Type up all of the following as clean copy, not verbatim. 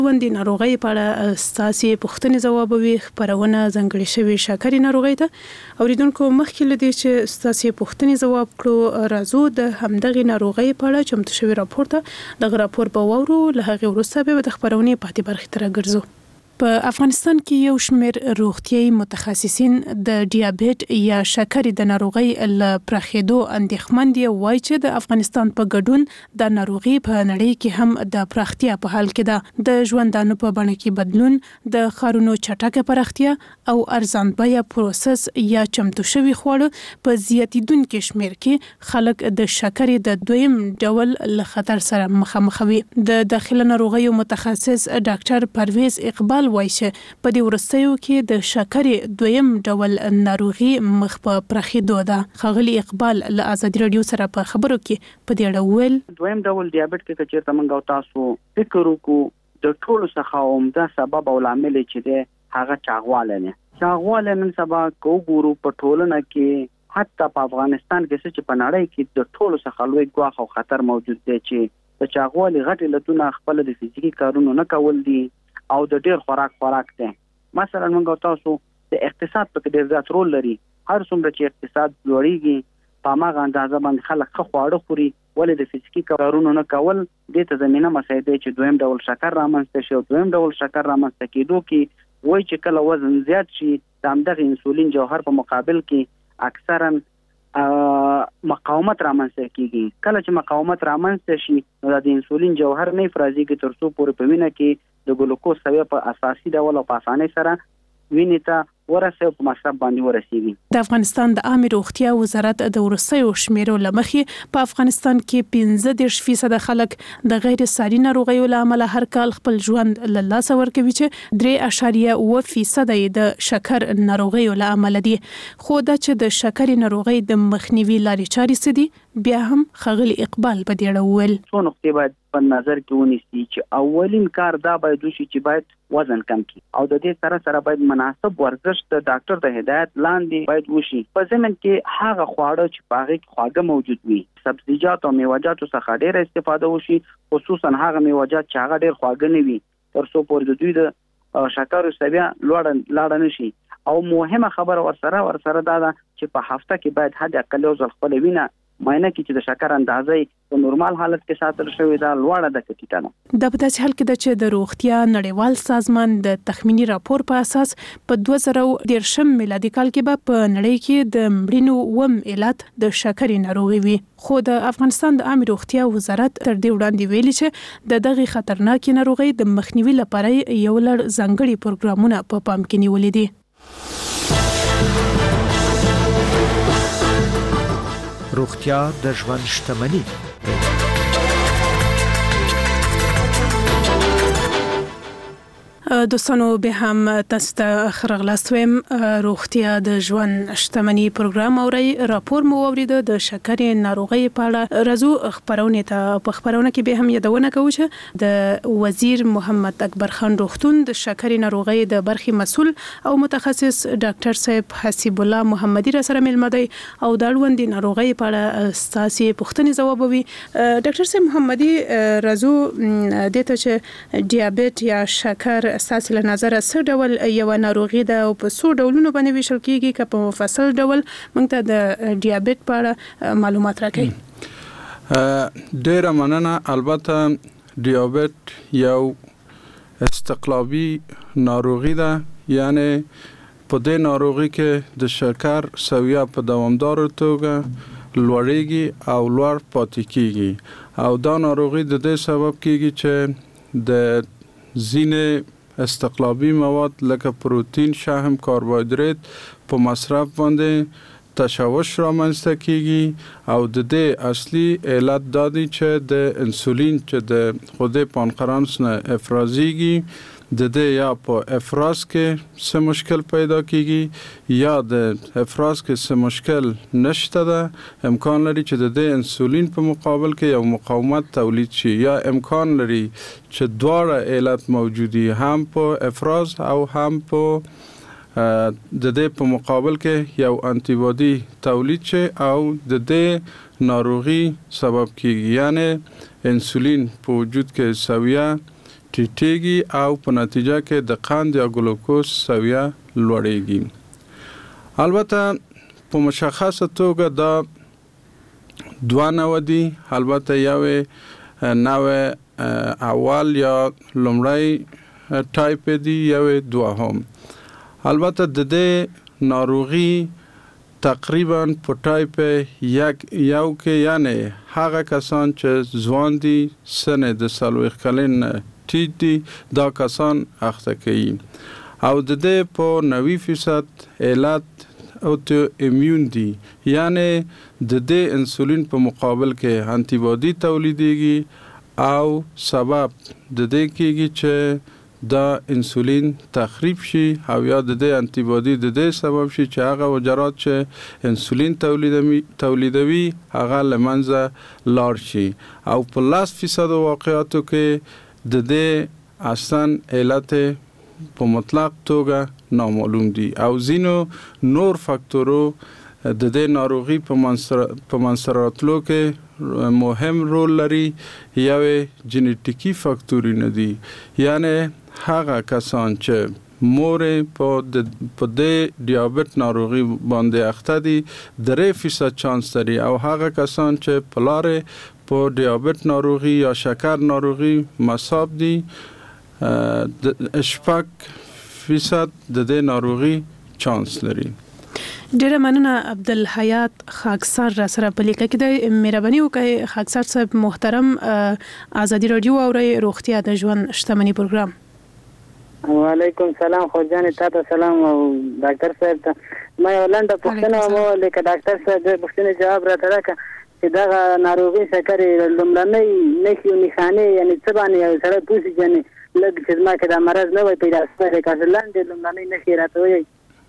وندي ناروغي په اړه ستاسو پوښتنې ځوابوي خبرونه ځنګړې شوی شکرې ناروغي ته اوریدونکو مخکې لدی چې ستاسو پوښتنې ځواب کړو راځو د همدغه ناروغي په اړه چمتو شوی راپور ته د راپور په وورو له هغه وروسته به د خبرونه پاتې برخې تر ګرځو. په افغانستان کې یو شمېر روغتيایي متخصصین د ډیابېټ یا شکرې د ناروغۍ له پراخېدو اندېښمن دي وایي چې د افغانستان په ګډون د ناروغي په نړۍ کې هم د پراختیا په حال کې ده. د ژوندانو په بڼه کې بدلون، د ښارونو چټکه پراختیا او ارزان بیه پروسس یا چمتو شوي خواړه په زیاتیدونکو شمېر کې خلک د شکرې د دویم ډول له خطر سره مخامخ وي. د داخله ناروغیو متخصص ډاکټر پرویز اقبال وایي چې په دې وروستیو کې د شکرې دویم ډول ناروغي مخ په پراخېدو ده. ښاغلي اقبال له ازادي رادیو سره په خبرو کې په دې اړه وویل دویم ډول ډیابېټ کې چې تاسو تاسو فکر وکړو د ټولو څخه عمده سبب او لامل چې دی هغه چاغواله نن سبا کوګورو په ټولنه کې حتی په افغانستان کې چې په نړۍ کې د ټولو څخه لوی ګواښ او خطر موجود دی چې د چاغوالي غټ علتونه خپل د فزیکي کارونو نه کول دي او د ډیر خوراک دی. مثلا موږ تاسو د اقتصاد په ډیر زیات رول لري. هر څومره چې اقتصاد لوړیږي په هغه اندازه باندې خلک خواړه خوري ولې د فزیکي کارونو نه کول د ته زمينه مسایده چې دویم ډول شکر رامنځته شي او دویم ډول شکر رامنځته کېدو کې وایي چې کله وزن زیات شي د همدغه انسولین جوهر په مقابل کې اکثرا مقاومت رامنځته کیږي. کله چې مقاومت رامنځته شي نو د انسولین جوهر نه افرازيږي تر څو پورې په وینه کې د ګلوکوز سویه په اساسي ډول او په اسانۍ سره وینې ته ورسې په مصرف باندې ورسېږي. د افغانستان د عامه روغتیا وزارت د وروستیو شمیرو لمخې په افغانستان کې 15% خلک د غیر ساري ناروغیو له امله هر کال خپل ژوند له لاسه ورکوي چې 3.7% د شکر ناروغیو له امله دي. خو دا چې د شکر ناروغي د مخنیوي لارې چارې څه دي بیا هم ښاغلي اقبال په دې اړه وویل څو نقطې باید په نظر کې ونیسي چې اولین کار دا باید وشي چې باید وزن کم کړي او د دې سره باید مناسب ورزش د ډاکټر د هدایت لاندې باید وشي. په ضمن کې هغه خواړه چې په هغه کې خواږه موجود وي سبزیجات او میوه‌جات څخه ډېر استفاده وشي خصوصا هغه میوه‌جات چې هغه ډېر خواږه نه وي تر څو پورې د دوی د شکر سویه لوړ نشي. او مهمه خبره ورسره دا ده چې په هفته کې باید حد اقل یو ځل خپل وینه ماینه کې چې د شکر اندازې په نورمال حالت کې ساتل شوی دا لوړه ده کټیټه نه. د په داسې حال کې د چې د روغتیا نړیوال سازمان د تخمینی راپور په اساس په 2013 میلادي کال کې به په نړۍ کې د مړینو علت د شکر ناروغي وي. خو د افغانستان د عامه روغتیا وزارت تر دې وړاندې ویلي چې د دغه خطرناکې ناروغي د مخنیوي لپاره یو لړ ځانګړي پروګرامونه په پام کې نیولې دي. روغتیا د ژوند شتمني دوستانو به هم تاسو ته خرغلاستویم روغتیا د ژوند شتمني پروګرام اوري راپور مو اوریده د شکر ناروغي په اړه راځو خبرونه ته په خبرونه کې به هم یادونه کوو چې د وزیر محمد اکبر خان روغتون د شکر ناروغي د برخي مسول او متخصص ډاکټر صاحب حسیب الله محمدي را سره ملمه دی او د اړوند ناروغي په اړه ستاسو پوښتنې ځوابوي. ډاکټر صاحب محمدي راځو دته چې ډیابېټ یا شکر اساسي له نظر څه ډول یو ناروغي ده او په څو ډولونو باندې ویشل کیږي که په مفصل ډول موږ ته د ډیابېټ په اړه معلومات راکړئ. ډیره مننه. البته ډیابېټ یو استقلابي ناروغي ده یعنی په دې ناروغي کې د شکر سویه په دوامدار توګه لوړیږي او لوړ پاتې کیږي او دا ناروغي د دې سبب کیږي چې د ځینې استقلابي مواد لکه پروتین، شحم، کاربوهایدرات په مصرف باندې تشوش رامنځته کیږي او د دې اصلي علت دا دی چې د انسولین چې د غده پانکرانس نه افرازیږي د دې یا په افراز کې څه مشکل پیدا کیږي یا د افراز کې څه مشکل نشته ده امکان لري چې د دې انسولین په مقابل کې یو مقاومت تولید شي یا امکان لري چې دواړه علت موجودي هم په افراز او هم په د دې په مقابل کې یو انټي باډي تولید شي او د دې ناروغي سبب کیږي یعنی انسولین په وجود کې سویه ټیټیږي او په نتیجه کې د قند یا ګلوکوز سویه لوړیږي. البته په مشخصه توګه دا دوه نوع دي. البته یو نوع اول یا لومړی ټایپ دی، یو دوهم. البته د دې ناروغي تقریبا په ټایپ یو کې یعنی هغه کسان چې ځوان دي سن د 40 کلن ټیټ دي دا کسان اخته کوي او د دې په 90% علت اوتو ایمیون دي، یعنی د دې انسولین په مقابل کې انټي باډي تولیدېږي او سبب د دې کېږي چې دا انسولین تخریب شي او یا د دې انټي باډي د دې سبب شي چې هغه حجرات چې انسولین تولیدوي هغه لمنځه لاړ شي او په 10% واقعاتو کې د دې اصلا علت په مطلق توګه نامعلوم دي او ځینو نور فاکتورو د دې ناروغي په منځراتلو کې مهم رول لري. یو جنیټیکی فاکتورونه دي، یعنی هغه کسان چې مور په دې دیابت ناروغي باندې اخته دي 3% چانس لري او هغه کسان چې پلار په دیابت ناروغي یا شکر ناروغي مصاب دي 8% د دې ناروغي چانس لري. ډیره مننه عبدالحیات خاکسار را سره په لیکه کې د مهرباني وکړئ. خاکسار صاحب محترم، ازادي رادیو اوري روغتیا د ژوند شتمنۍ پروګرام. وعلیکم سلام خو جان ته سلام او ډاکټر صاحب ته ما ولنده پوښتنه مو لیکه ډاکټر صاحب د پوښتنې جواب راته راکړه چې دا ناروغي شکر لومړنۍ نښې نښانې یعنی څه باندې سره پوښتنه جنې لږ چې ما کې دا مرض نه وي پیدا شوی کاژلاند لومړنۍ نښې راته وایي.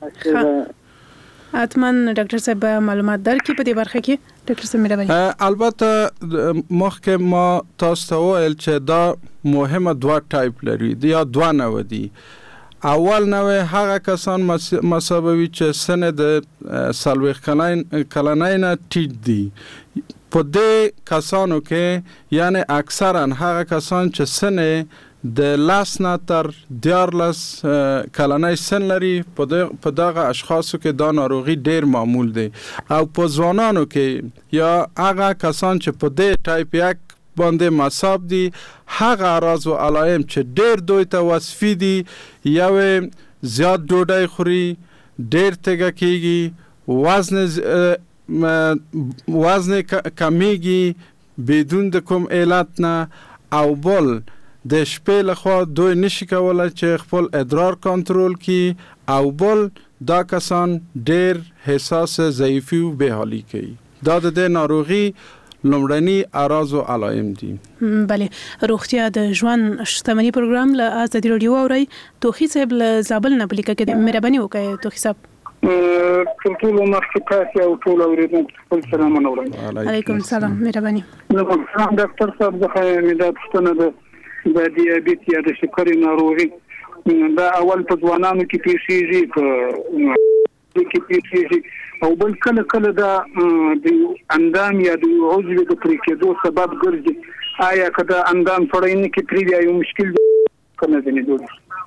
اتمن ډاکټر صاحب معلومات درکې په دې برخه کې ډاکټر صاحب مهرباني. البته مخکې ما تاسو ته ویل چې دا مهمه دوه ټایپ لري یا دوه نوع دي. اول نوع هغه کسان مصابوي چې سن د 40 کلنۍ نه ټیټ دي. په دې کسانو کې یعنی اکثرا هغه کسان چې سن د 10 نه تر 14 کلنۍ سن لري په دغه اشخاصو کې دا ناروغي ډیر معمول دي او په ځوانانو کې یا هغه کسان چې په دې ټایپ 1 باندې مصاب دي هغه اعراض او علائم چې ډیر دوی ته وصفي دي یو زیات ډوډۍ خوري، ډیر تګه کیږي، وزن کمیږي بدون د کوم علت نه او بل د شپې لخوا دوی نشي کولای چې خپل ادرار کنټرول کړي او بل دا کسان ډیر حساس ضعیفي او بحالي کوي. دا د ناروغي لومړني اعراض او علائم دي. بله، روغتیا د ژوند شتمنۍ پروګرام له ازادي رادیو اوري. توخی صاحب له زابل نه بلیکه کې مهرباني وکړئ. توخی صاحب ټول مخکې تاسو او ټول اوریدونکو خپل سلامونه وړاندې. علیکم السلام، مهرباني. ډاکټر صاحب زه دا پوښتنه د دیابت یا د شکر ناروغي دا اول په ځوانانو کې پیښیږي او بل کله دا د اندام یا د عضو د پرې کېدو سبب ګرځي. آیا کله اندام پړاینه کې پرې یو مشکل کنه دی نه؟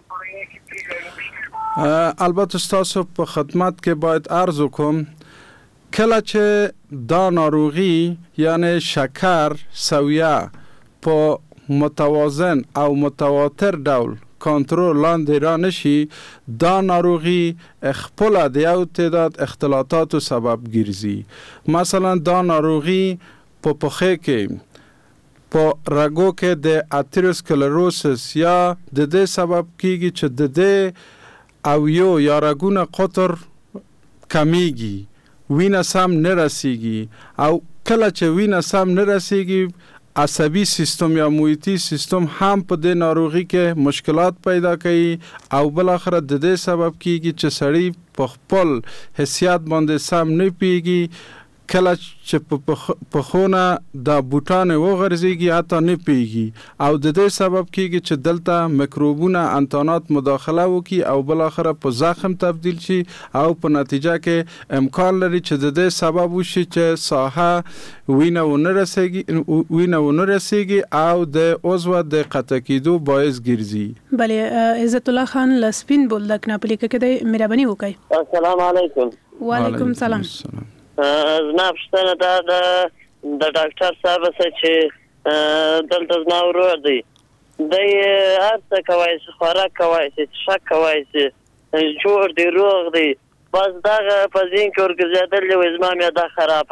البته تاسو په خدمت کې باید عرض وکم کله چې دا ناروغي یعنی شکر سویه په متوازن او متواتر ډول کنټرول لاندې را نشي دا ناروغي خپل د یو تعداد اختلاطاتو سبب ګرځي. مثلا دا ناروغي په پخې کې په رګو کې د اتریوسکلروسس یا د دې سبب کیږي چې د دې او یا رګونه قطر کمیږي، وینه سم نه رسیږي او کله چې وینه سم نه رسیږي عصبي سیستم یا محیطي سیستم هم په دې ناروغي کې مشکلات پیدا کوي او بل اخر د دې سبب کیږي چې سړی په خپل حیثیت باندې سم نه پیږي. کله چې په خونه د بوټان وغورځيږي حتی نه پیږي او د دې سبب کیږي چې دلته میکروبونه انتانات مداخله وکي او بل اخر په زخم تبدیل شي او په نتیجه کې امکان لري چې د دې سبب وشي چې ساحه وینه ونه رسیږي او د عضو د قطع کېدو باعث ګرځي. بله عزت الله خان لسپین بولدک ناپلی کې د مهرباني وکړئ. السلام علیکم. وعلیکم السلام. زما پوښتنه دا د ډاکټر صاحب څخه چې دلته زما ورور دی هر څه کوي چې خوراک کوي چې شک کوي چې جوړ دی روغ دی بس دغه په ځین کې ورګرځېدل دی زما معده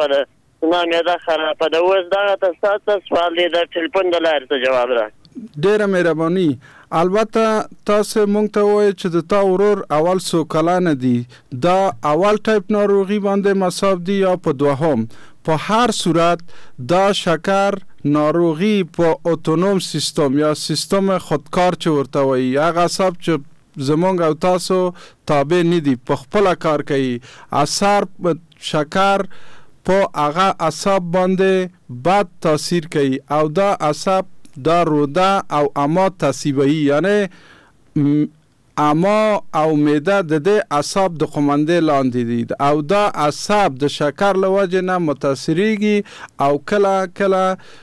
خرابه ده اوس دغه تاسو سوال دی د ټلیفون د لارې ته جواب را ډیره مهرباني. البته تاسو مونږ ته وایي چې د تا ورور اول سو کلانه دی دا اول ټایپ ناروغي باندې مصاب دی یا په دوهم. په هر صورت دا شکر ناروغي په اتونوم سیستم یا سیستم خودکار چې ورته وایي هغه عصب چې زمونږ او تاسو تابع نه دي په خپل کار کوي اثر شکر په هغه عصب باندې بد تاثیر کوي او دا عصب دا روده او اما تصیبایی یعنی اما او معده د دې عصب د قومنده لاندې دي او دا عصب د شکر لوجه نه متاثریږي او کله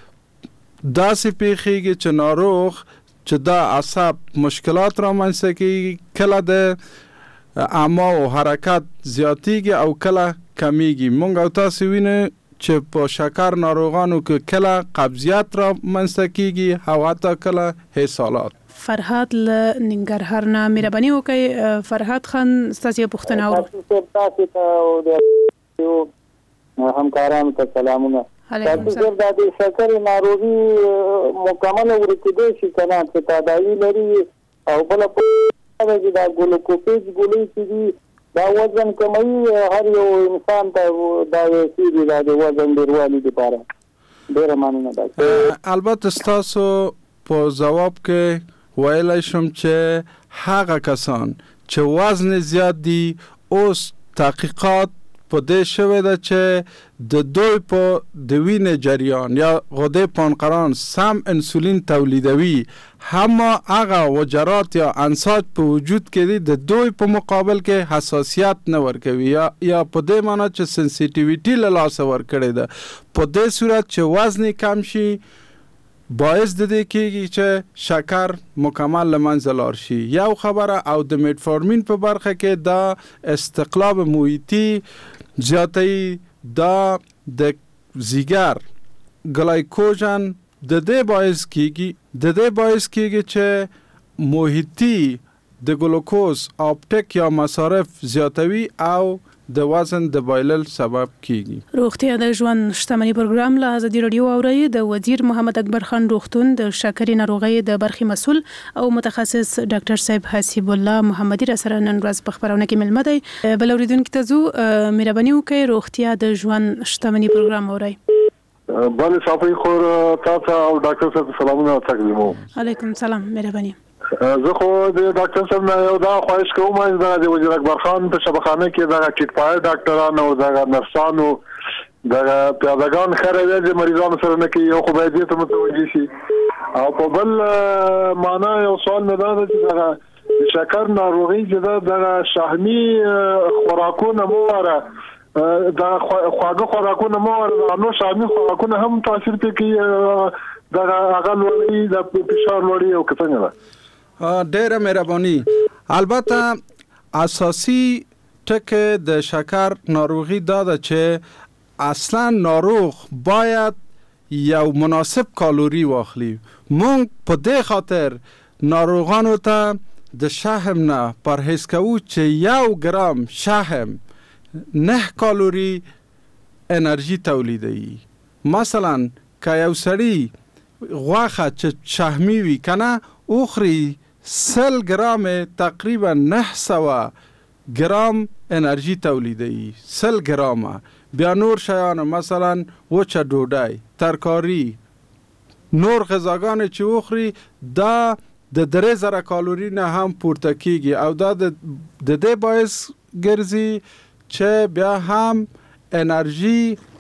داسې پیخیږي چې ناروغ چې دا عصب مشکلات را منځته کوي کله د اما او حرکت زیاتیږي او کله کمیږي. مونږ او تاسو وینئ چې په شکر ناروغانو کې کله قبضیت را منځته کیږي او حتی کله حسالات. فرهاد له ننګرهار نه مهرباني وکړئ. فرهاد خان ستاسو پوښتنه تاسو ته او همکارانو ته سلامونه. تاسو د شکر ناروغي مکمل ورکېدو شي کنه چې تداوی لري او بل په د ګلوکوز ګولۍ چې دا وزن کموي هر یو انسان ته دا سیدی دا وزن ډیروالي لپاره ډیر معنی ده. البته تاسو په جواب کې ویلای شم چې هغه کسان چې وزن زیات دي اوس تحقیقات په دې شوه ده چې د دوی په د وینې جریان یا غده پانقران سم انسولین تولیدوي همه هغه وجرات یا انساج په وجود کې دي د دوی په مقابل کې حساسیت نه ورکوي یا په دې معنی چې سنسیټیویټي له لاسه ورکړي ده. په دې صورت چې وزن کم شي باعث د دې کېږي چې شکر مکمل له منځه لاړ شي. یو خبره او د میټفورمین په برخه کې دا استقلاب محیطي زیاتوي دا د زیګر ګلایکوجن د دې باعث کېږي چې محیطي د ګلوکوز اپټیک یا مصارف زیاتوي او د وزن د بایلل سبب کیږي. روغتیا د ژوند شتمنۍ پروګرام له ازادي رادیو اوري د وزیر محمد اکبر خان روغتون د شکرې ناروغۍ د برخې مسول او متخصص ډاکټر صاحب حسیب الله محمدي را سره نن ورځ په خبرونه کې ملمه دی. بل اوریدونکو ته زو مهرباني وکړئ روغتیا د ژوند شتمنۍ پروګرام اوري. بله صافي خور تاسو او ډاکټر صاحب سلامونه تقدیمو. علیکم سلام مهرباني. زه خو د ډاکټر صاحب نه یو دا خواهش کوم چې د وزیر اکبر خان په شبخانه کې دا کټ پای ډاکټرانو او دا نرسانو دا پیادهګان خره د مریضانو سره نه کې یو خو باید ته متوجي شي او په بل معنا یو سوال نه ده چې دا شکر ناروغي چې دا شحمي خوراکونه مواره دا خواږه خوراکونه مواره نو شحمي خوراکونه هم تاثیر کوي دا هغه لوړي د فشار لوړي او څنګه ده. ډیره مهرباني. البته اساسي ټکه د شکر ناروغي دا ده چې اصلا ناروغ باید یو مناسب کالوري واخلي. مونږ په دې خاطر ناروغانو ته د شحم نه پرهیز کوو چې 1 ګرام شحم 9 کالوري انرژي تولیدوي. مثلا که یو سړی غوښه چې شحمي وي کنه اخري 100 ګرام تقریبا 900 ګرام انرژي تولیدوي. 100 ګرام بیا نور شیان مثلا وچه ډوډۍ ترکاری نور غذاګان چې اخري دا د 3000 کالوري نه هم پورته کیږي او دا د دې باعث ګرځي چې بیا هم انرژي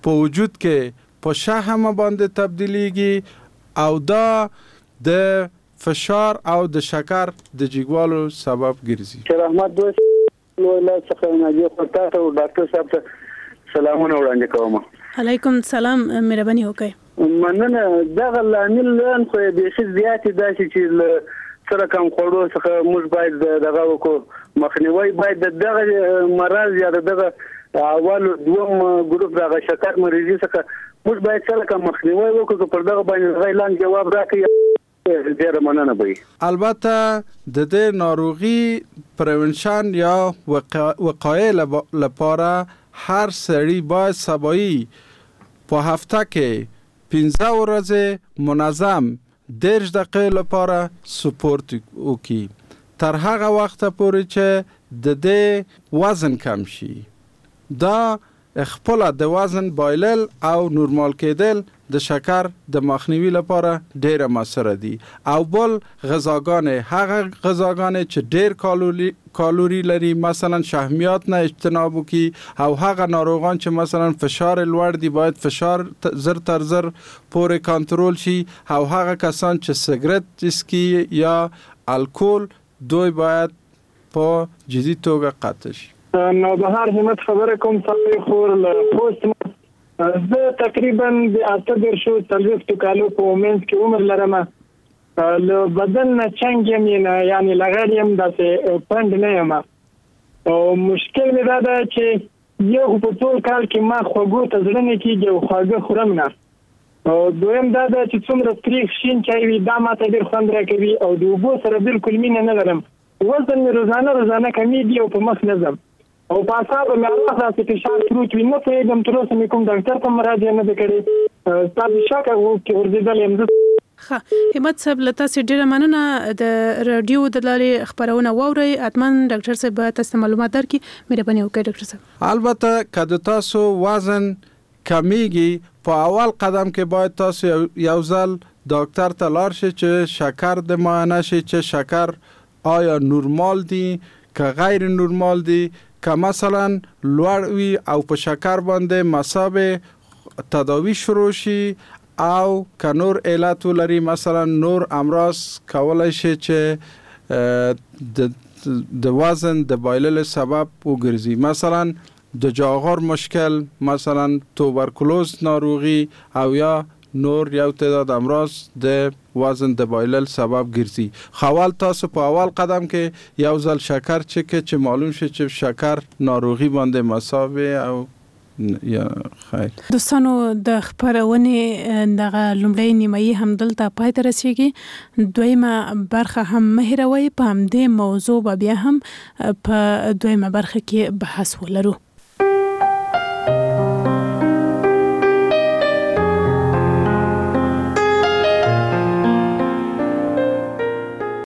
په وجود کې په شحم باندې تبدیلیږي او دا د فشار او د شکر د جګوالو سبب ګرځي. شیر احمد دوست له څخه ناجی خطا ته ډاکټر صاحب ته سلامونه وړاندې کوم. علیکم السلام، مهرباني وکړئ. مننه. دغه لامل لن خو به شي زیات داسې چې سره کم خوړو څخه موږ باید دغه وکړو مخنیوي باید دغه مرض یا دغه اول دوم ګروپ دغه شکر مریضي څخه موږ باید سره کم مخنیوي وکړو. پر دغه باندې غیلان جواب راکړي ډیر مننه به. البته د دې ناروغي پریونشن یا وقایع لپاره هر سړی باید سبایی په هفته کې 15 ورځې منظم 10 دقیقې لپاره سپورت وکړي تر هغه وخت پورې چې د دې وزن کم شي. دا خپل د وزن بایلل او نورمال کېدل د شکر د مخنیوي لپاره ډېر مؤثر دي. او بل غذاګانې هغه غذاګانې چې ډېر کالوري لري مثلا شحمیات نه اجتناب وکړي او هغه ناروغان چې مثلا فشار لوړ دي باید فشار زر تر زر پورې کنټرول شي او هغه کسان چې سیګریټ څښي یا الکول دوی باید په جدي توګه قطع شي. نو بهار همت خبره کوم صاحب خور له پوسټ زه تقریبا د 8 کالو په ومنس کې عمر لرم. له بدن نه څنګه یم یعنی لغړ یم داسې پند نه یم او مشکل می دا ده چې یو په ټول کال کې ما خوږو ته زړه نه کېږي او خواږه خورم نه او دویم دا ده چې څومره تریخ شین چای وي دا ماته ډېر خوند راکوي او د اوبو سره بالکل مینه نه لرم. وزن مې روزانه کمیږي او په مخ نه ځم او په اعصابو مې الله داسې فشار پروت وي. نه پوهېږم تر اوسه مې کوم ډاکټر ته مراجعه نه ده کړې. ستاسو شک ورزېدلی یم زه. ښه همت صاحب له تاسې ډېره مننه. د راډیو د لارې خپرونه واورئ حتما ډاکټر صاحب به تاسو ته معلومات درکړي. مهرباني وکړئ ډاکټر صاحب. البته که د تاسو وزن کمیږي په اول قدم کې باید تاسو یو ځل ډاکټر ته لاړ شئ چې شکر د معاینه شي چې شکر آیا نورمال دي که غیر نورمال دي که مثلا لوړ وي او په شکر باندې مصاب تداوی شروع شي او که نور علت ولري مثلا نور امراض کولای شي چې د وزن د بایلل سبب وګرځي. مثلا د جاغور مشکل، مثلا توبرکلوز ناروغي او یا نور یو تعداد امراض د وزن د بایلل سبب ګرځي. خاول تاسو په اول قدم کې یو ځل شکر چې معلوم شي چې شکر ناروغي باندې مصابه او یا خیر. دوستانو د خبرونه دغه لومړی نیمایي هم دلته پای ته رسیږي. دویمه برخه هم مهروي په همدې موضوع بیا هم په دویمه برخه کې بحث ولرو.